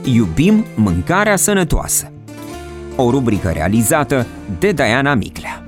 Iubim mâncarea sănătoasă. O rubrică realizată de Diana Miclea.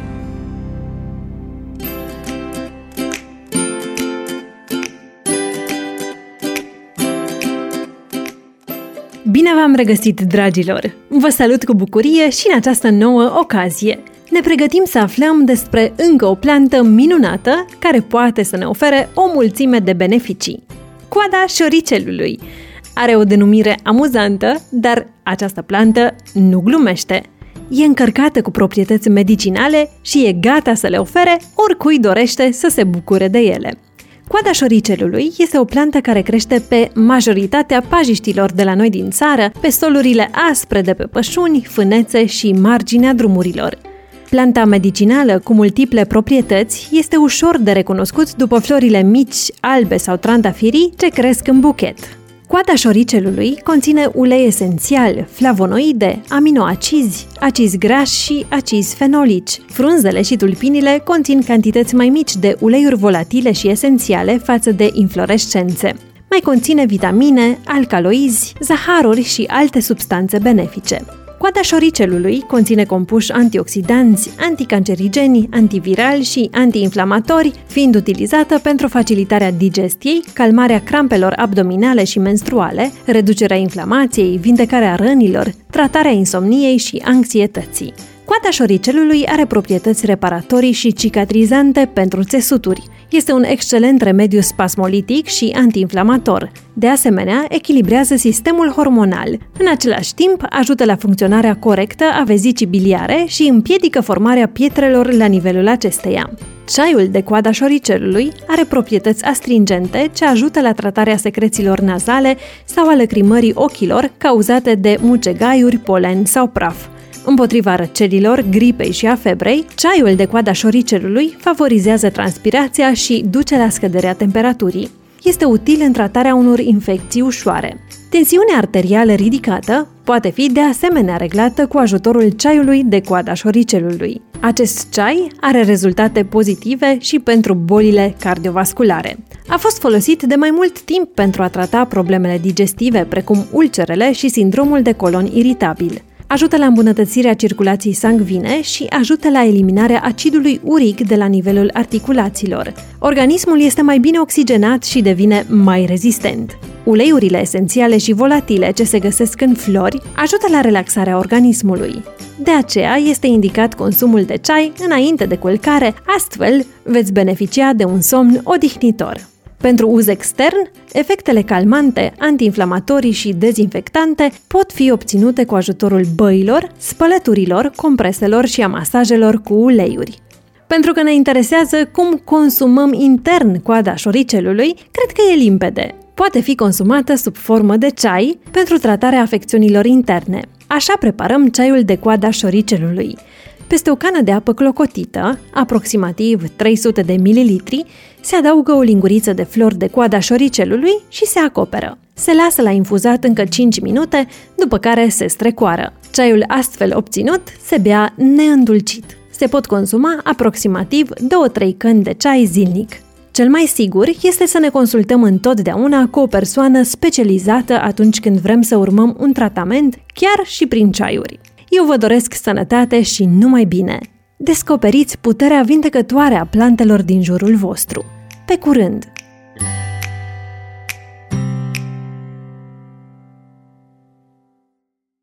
Bine v-am regăsit, dragilor! Vă salut cu bucurie și în această nouă ocazie. Ne pregătim să aflăm despre încă o plantă minunată care poate să ne ofere o mulțime de beneficii. Coada șoricelului. Are o denumire amuzantă, dar această plantă nu glumește. E încărcată cu proprietăți medicinale și e gata să le ofere oricui dorește să se bucure de ele. Coada șoricelului este o plantă care crește pe majoritatea pajiștilor de la noi din țară, pe solurile aspre de pe pășuni, fânețe și marginea drumurilor. Planta medicinală cu multiple proprietăți este ușor de recunoscut după florile mici, albe sau trandafirii ce cresc în buchet. Coada șoricelului conține ulei esențial, flavonoide, aminoacizi, acizi grași și acizi fenolici. Frunzele și tulpinile conțin cantități mai mici de uleiuri volatile și esențiale față de inflorescențe. Mai conține vitamine, alcaloizi, zaharuri și alte substanțe benefice. Coada șoricelului conține compuși antioxidanți, anticancerigeni, antivirali și antiinflamatori, fiind utilizată pentru facilitarea digestiei, calmarea crampelor abdominale și menstruale, reducerea inflamației, vindecarea rănilor, tratarea insomniei și anxietății. Coada șoricelului are proprietăți reparatorii și cicatrizante pentru țesuturi. Este un excelent remediu spasmolitic și antiinflamator. De asemenea, echilibrează sistemul hormonal. În același timp, ajută la funcționarea corectă a vezicii biliare și împiedică formarea pietrelor la nivelul acesteia. Ceaiul de coada șoricelului are proprietăți astringente ce ajută la tratarea secrețiilor nazale sau a lăcrimării ochilor cauzate de mucegaiuri, polen sau praf. Împotriva răcelilor, gripei și a febrei, ceaiul de coada șoricelului favorizează transpirația și duce la scăderea temperaturii. Este util în tratarea unor infecții ușoare. Tensiunea arterială ridicată poate fi de asemenea reglată cu ajutorul ceaiului de coada șoricelului. Acest ceai are rezultate pozitive și pentru bolile cardiovasculare. A fost folosit de mai mult timp pentru a trata problemele digestive, precum ulcerele și sindromul de colon iritabil. Ajută la îmbunătățirea circulației sanguine și ajută la eliminarea acidului uric de la nivelul articulațiilor. Organismul este mai bine oxigenat și devine mai rezistent. Uleiurile esențiale și volatile ce se găsesc în flori ajută la relaxarea organismului. De aceea este indicat consumul de ceai înainte de culcare, astfel veți beneficia de un somn odihnitor. Pentru uz extern, efectele calmante, antiinflamatorii și dezinfectante pot fi obținute cu ajutorul băilor, spălăturilor, compreselor și a masajelor cu uleiuri. Pentru că ne interesează cum consumăm intern coada șoricelului, cred că e limpede. Poate fi consumată sub formă de ceai pentru tratarea afecțiunilor interne. Așa preparăm ceaiul de coada șoricelului. Peste o cană de apă clocotită, aproximativ 300 de mililitri, se adaugă o linguriță de flori de coada șoricelului și se acoperă. Se lasă la infuzat încă 5 minute, după care se strecoară. Ceaiul astfel obținut se bea neîndulcit. Se pot consuma aproximativ 2-3 căni de ceai zilnic. Cel mai sigur este să ne consultăm întotdeauna cu o persoană specializată atunci când vrem să urmăm un tratament, chiar și prin ceaiuri. Eu vă doresc sănătate și numai bine! Descoperiți puterea vindecătoare a plantelor din jurul vostru. Pe curând!